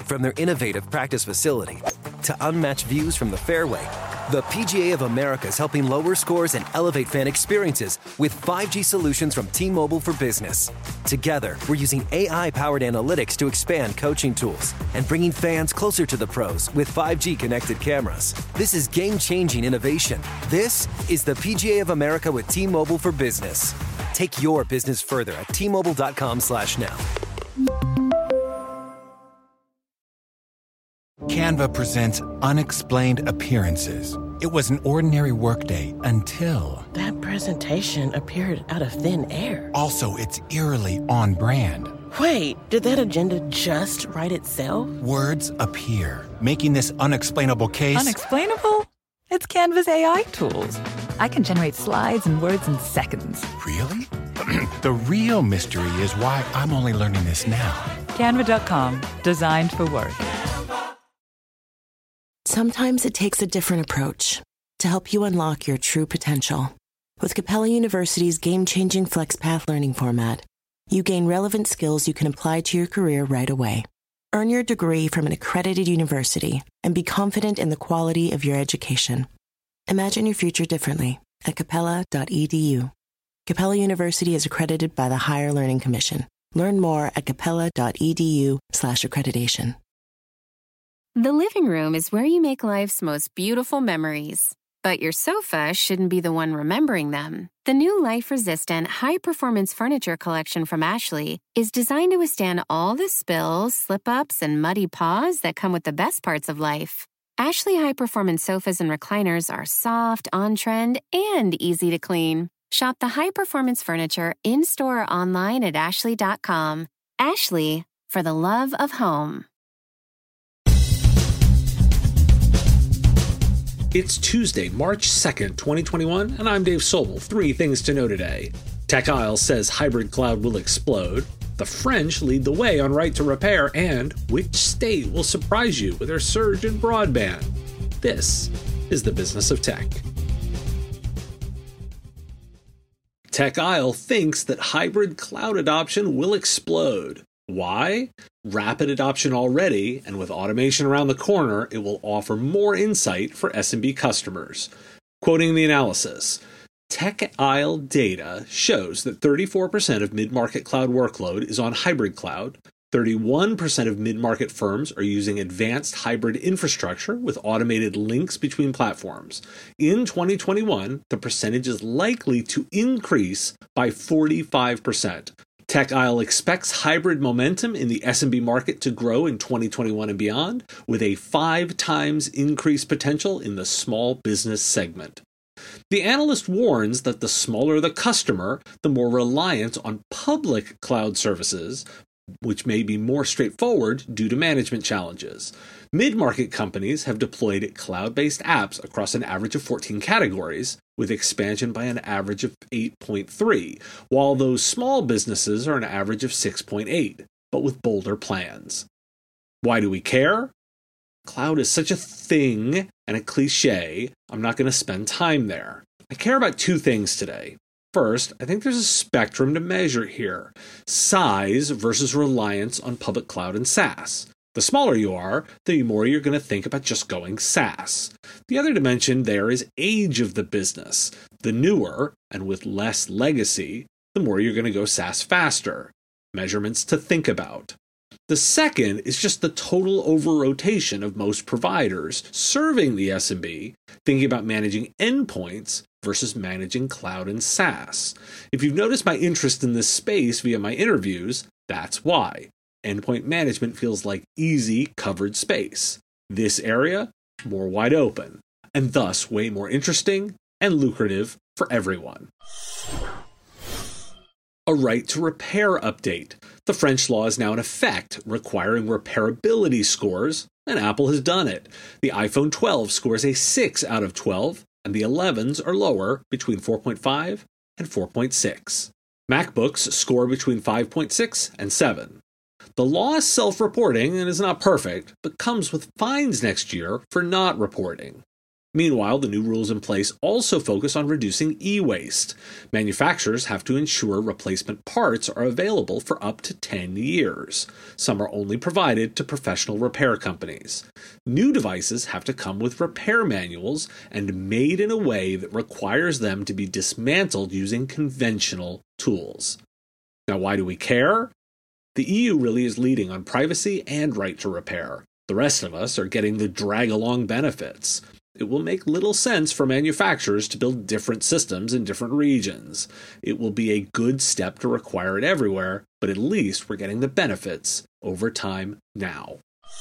From their innovative practice facility to unmatched views from the fairway, the PGA of America is helping lower scores and elevate fan experiences with 5G solutions from T-Mobile for Business. Together, we're using AI-powered analytics to expand coaching tools and bringing fans closer to the pros with 5G connected cameras. This is game-changing innovation. This is the PGA of America with T-Mobile for Business. Take your business further at T-Mobile.com/now. Canva presents Unexplained Appearances. It was an ordinary workday until... That presentation appeared out of thin air. Also, it's eerily on brand. Wait, did that agenda just write itself? Words appear, making this unexplainable case... Unexplainable? It's Canva's AI tools. I can generate slides and words in seconds. Really? The real mystery is why I'm only learning this now. Canva.com, designed for work. Sometimes it takes a different approach to help you unlock your true potential. With Capella University's game-changing FlexPath learning format, you gain relevant skills you can apply to your career right away. Earn your degree from an accredited university and be confident in the quality of your education. Imagine your future differently at capella.edu. Capella University is accredited by the Higher Learning Commission. Learn more at capella.edu/accreditation. The living room is where you make life's most beautiful memories. But your sofa shouldn't be the one remembering them. The new life-resistant, high-performance furniture collection from Ashley is designed to withstand all the spills, slip-ups, and muddy paws that come with the best parts of life. Ashley high-performance sofas and recliners are soft, on-trend, and easy to clean. Shop the high-performance furniture in-store or online at ashley.com. Ashley, for the love of home. It's Tuesday, March 2nd, 2021, and I'm Dave Sobel. 3 things to know today. TechIsle says hybrid cloud will explode. The French lead the way on right to repair, and which state will surprise you with their surge in broadband? This is the business of tech. TechIsle thinks that hybrid cloud adoption will explode. Why? Rapid adoption already, and with automation around the corner, it will offer more insight for SMB customers. Quoting the analysis, TechIsle data shows that 34% of mid-market cloud workload is on hybrid cloud, 31% of mid-market firms are using advanced hybrid infrastructure with automated links between platforms. In 2021, the percentage is likely to increase by 45%. TechIsle expects hybrid momentum in the SMB market to grow in 2021 and beyond, with a 5 times increased potential in the small business segment. The analyst warns that the smaller the customer, the more reliant on public cloud services, which may be more straightforward due to management challenges. Mid-market companies have deployed cloud-based apps across an average of 14 categories, with expansion by an average of 8.3, while those small businesses are an average of 6.8, but with bolder plans. Why do we care? Cloud is such a thing and a cliche, I'm not going to spend time there. I care about 2 things today. First, I think there's a spectrum to measure here. Size versus reliance on public cloud and SaaS. The smaller you are, the more you're going to think about just going SaaS. The other dimension there is age of the business. The newer, and with less legacy, the more you're going to go SaaS faster. Measurements to think about. The second is just the total over-rotation of most providers serving the SMB, thinking about managing endpoints versus managing cloud and SaaS. If you've noticed my interest in this space via my interviews, that's why. Endpoint management feels like easy, covered space. This area, more wide open, and thus way more interesting and lucrative for everyone. A right to repair update. The French law is now in effect, requiring repairability scores, and Apple has done it. The iPhone 12 scores a 6 out of 12, and the 11s are lower, between 4.5 and 4.6. MacBooks score between 5.6 and 7. The law is self-reporting and is not perfect, but comes with fines next year for not reporting. Meanwhile, the new rules in place also focus on reducing e-waste. Manufacturers have to ensure replacement parts are available for up to 10 years. Some are only provided to professional repair companies. New devices have to come with repair manuals and made in a way that requires them to be dismantled using conventional tools. Now, why do we care? The EU really is leading on privacy and right to repair. The rest of us are getting the drag-along benefits. It will make little sense for manufacturers to build different systems in different regions. It will be a good step to require it everywhere, but at least we're getting the benefits over time now.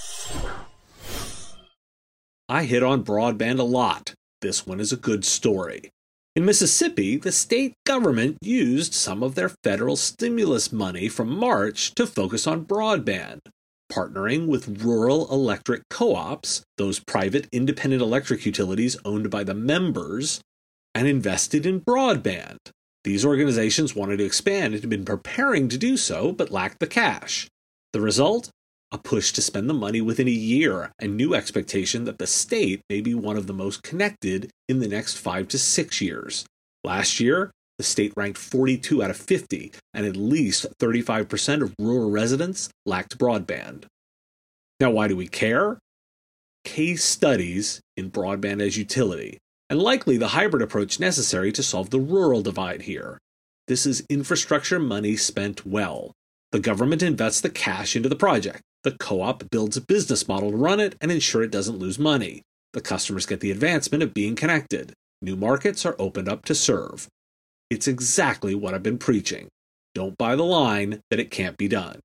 I hit on broadband a lot. This one is a good story. In Mississippi, the state government used some of their federal stimulus money from March to focus on broadband. Partnering with rural electric co-ops, those private independent electric utilities owned by the members, and invested in broadband. These organizations wanted to expand and had been preparing to do so, but lacked the cash. The result? A push to spend the money within a year, and new expectation that the state may be one of the most connected in the next 5 to 6 years. Last year, the state ranked 42 out of 50, and at least 35% of rural residents lacked broadband. Now, why do we care? Case studies in broadband as utility, and likely the hybrid approach necessary to solve the rural divide here. This is infrastructure money spent well. The government invests the cash into the project. The co-op builds a business model to run it and ensure it doesn't lose money. The customers get the advancement of being connected. New markets are opened up to serve. It's exactly what I've been preaching. Don't buy the line that it can't be done.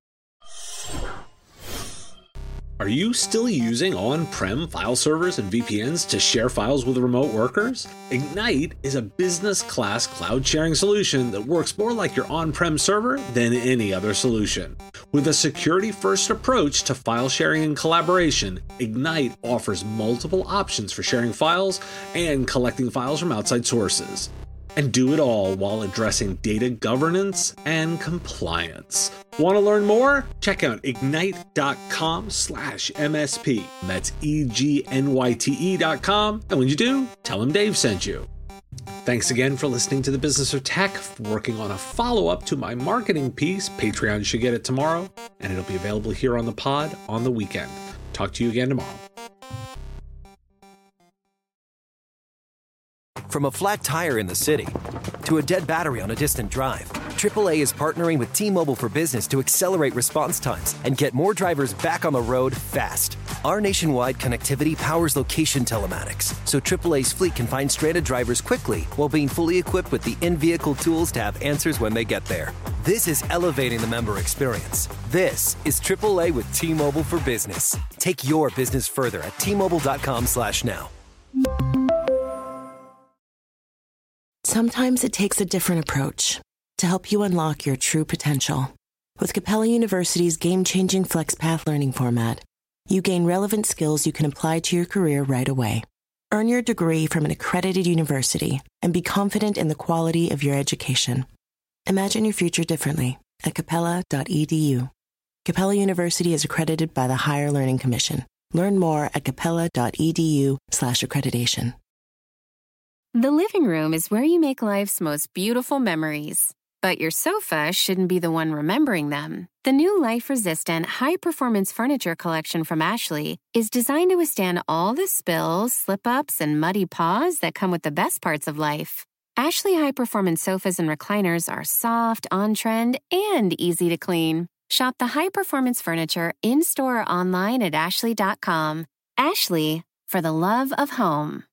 Are you still using on-prem file servers and VPNs to share files with remote workers? Ignite is a business-class cloud sharing solution that works more like your on-prem server than any other solution. With a security-first approach to file sharing and collaboration, Ignite offers multiple options for sharing files and collecting files from outside sources. And do it all while addressing data governance and compliance. Want to learn more? Check out ignite.com/MSP. That's EGNYTE.com. And when you do, tell them Dave sent you. Thanks again for listening to The Business of Tech. Working on a follow-up to my marketing piece. Patreon should get it tomorrow, and it'll be available here on the pod on the weekend. Talk to you again tomorrow. From a flat tire in the city to a dead battery on a distant drive, AAA is partnering with T-Mobile for Business to accelerate response times and get more drivers back on the road fast. Our nationwide connectivity powers location telematics, so AAA's fleet can find stranded drivers quickly while being fully equipped with the in-vehicle tools to have answers when they get there. This is elevating the member experience. This is AAA with T-Mobile for Business. Take your business further at T-Mobile.com/now. Sometimes it takes a different approach to help you unlock your true potential. With Capella University's game-changing FlexPath learning format, you gain relevant skills you can apply to your career right away. Earn your degree from an accredited university and be confident in the quality of your education. Imagine your future differently at capella.edu. Capella University is accredited by the Higher Learning Commission. Learn more at capella.edu/accreditation. The living room is where you make life's most beautiful memories. But your sofa shouldn't be the one remembering them. The new life-resistant, high-performance furniture collection from Ashley is designed to withstand all the spills, slip-ups, and muddy paws that come with the best parts of life. Ashley high-performance sofas and recliners are soft, on-trend, and easy to clean. Shop the high-performance furniture in-store or online at ashley.com. Ashley, for the love of home.